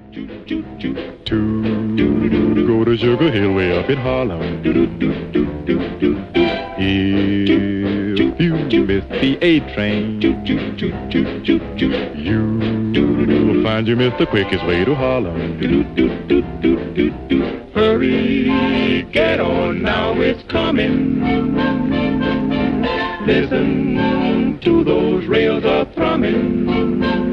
To go to Sugar Hill way up in Harlem. If you miss the A train, you'll find you missed the quickest way to Harlem. Hurry, get on now, it's coming. Listen to those rails a thrumming.